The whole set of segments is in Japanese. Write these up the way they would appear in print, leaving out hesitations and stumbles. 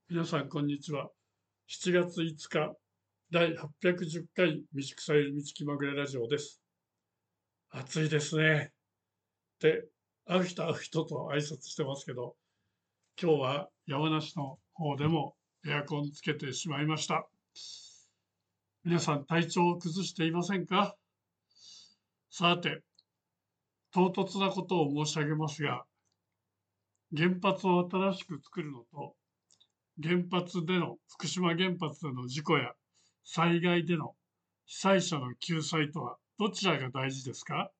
皆さん、こんにちは。7月5日、第810回道草より道気まぐれラジオです。暑いですね。で、会う人会う人と挨拶してますけど、今日は山梨の方でもエアコンつけてしまいました。皆さん、体調を崩していませんか？さて、唐突なことを申し上げますが、原発を新しく作るのと、福島原発での事故や災害での被災者の救済とはどちらが大事ですか？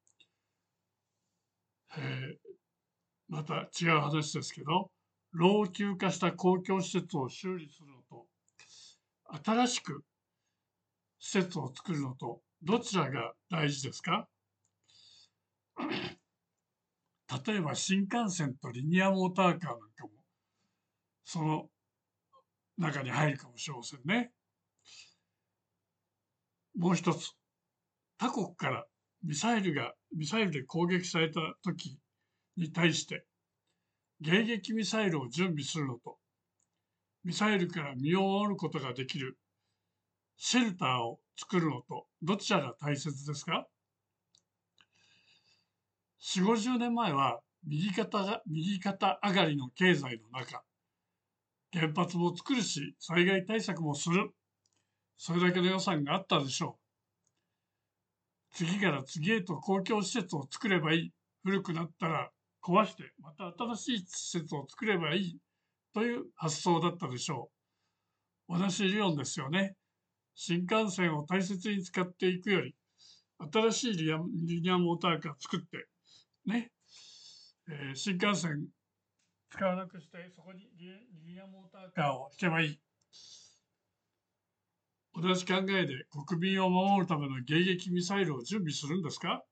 また違う話ですけど、老朽化した公共施設を修理するのと、新しく施設を作るのと、どちらが大事ですか？例えば新幹線とリニアモーターカーなんかも、その中に入るかもしれませんね。もう一つ、他国からミサイルで攻撃された時に対して迎撃ミサイルを準備するのと、ミサイルから身を守ることができるシェルターを作るのと、どちらが大切ですか？4、50年前は右肩上がりの経済の中、原発も作るし、災害対策もする。それだけの予算があったでしょう。次から次へと公共施設を作ればいい。古くなったら壊して、また新しい施設を作ればいい。という発想だったでしょう。同じ理論ですよね。新幹線を大切に使っていくより、新しいリニアモーターカー作って、ね、新幹線使わなくして、そこにリニアモーターカーを引けばいい。同じ考えで国民を守るための迎撃ミサイルを準備するんですか？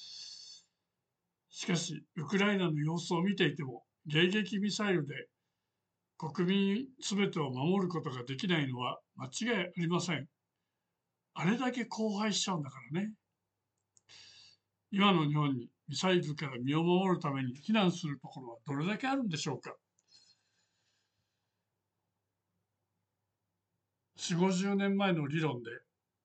しかし、ウクライナの様子を見ていても、迎撃ミサイルで国民すべてを守ることができないのは間違いありません。あれだけ荒廃しちゃうんだからね。今の日本にミサイルから身を守るために避難するところはどれだけあるんでしょうか。4、50年前の理論で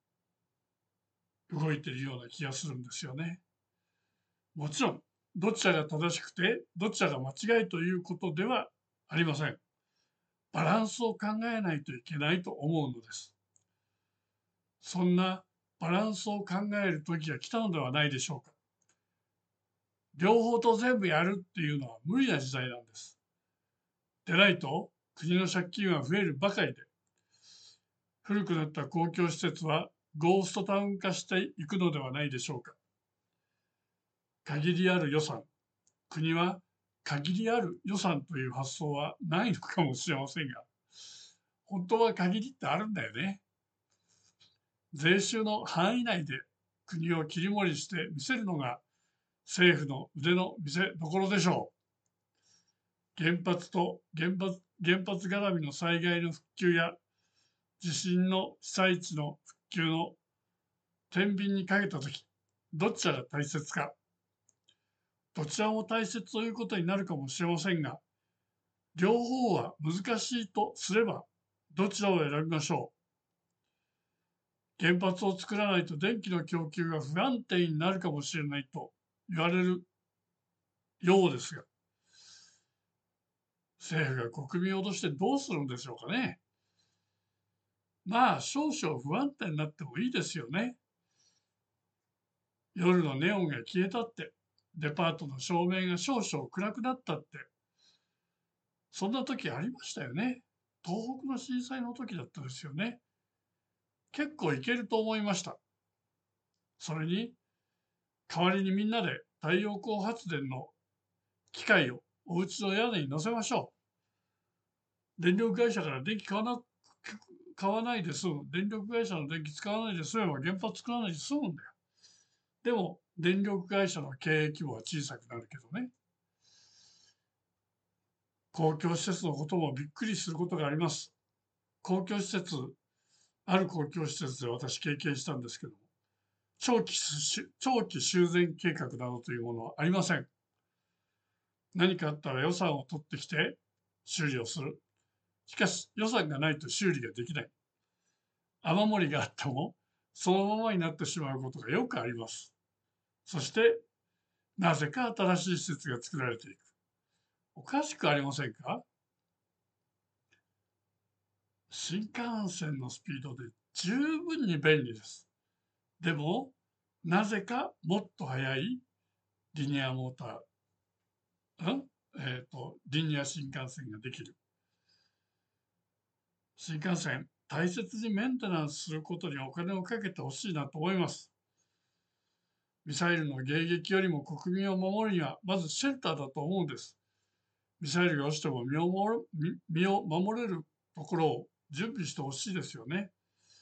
動いているような気がするんですよね。もちろん、どちらが正しくて、どちらが間違いということではありません。バランスを考えないといけないと思うのです。そんなバランスを考える時が来たのではないでしょうか。両方と全部やるっていうのは無理な時代なんです。でないと、国の借金は増えるばかりで、古くなった公共施設はゴーストタウン化していくのではないでしょうか。限りある予算、国は限りある予算という発想はないのかもしれませんが、本当は限りってあるんだよね。税収の範囲内で国を切り盛りして見せるのが政府の腕の見せ所でしょう。原発絡みの災害の復旧や地震の被災地の復旧の天秤にかけたとき、どちらが大切か。どちらも大切ということになるかもしれませんが、両方は難しいとすれば、どちらを選びましょう。原発を作らないと電気の供給が不安定になるかもしれないと言われるようですが、政府が国民を脅してどうするんでしょうかね。まあ、少々不安定になってもいいですよね。夜のネオンが消えたって、デパートの照明が少々暗くなったって、そんな時ありましたよね。東北の震災の時だったですよね。結構いけると思いました。それに、代わりにみんなで太陽光発電の機械をお家の屋根に乗せましょう。電力会社から電気買わないで済む。電力会社の電気使わないで済めば原発作らないで済むんだよ。でも、電力会社の経営規模は小さくなるけどね。公共施設のこともびっくりすることがあります。ある公共施設で私経験したんですけども、長期修繕計画などというものはありません。何かあったら予算を取ってきて修理をする。 しかし予算がないと修理ができない。雨漏りがあってもそのままになってしまうことがよくあります。そしてなぜか新しい施設が作られていく。おかしくありませんか？新幹線のスピードで十分に便利です。でも、なぜかもっと速いリニアモーター、リニア新幹線ができる。新幹線、大切にメンテナンスすることにお金をかけてほしいなと思います。ミサイルの迎撃よりも国民を守るには、まずシェルターだと思うんです。ミサイルが落ちても身を守れるところを準備してほしいですよね。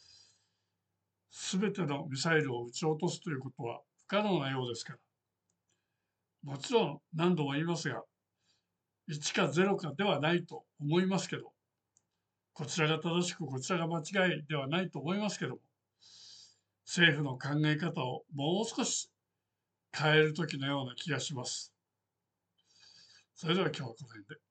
すべてのミサイルを撃ち落とすということは不可能なようですから。もちろん何度も言いますが、1か0かではないと思いますけど、こちらが正しくこちらが間違いではないと思いますけども、政府の考え方をもう少し変える時のような気がします。それでは今日はこの辺で。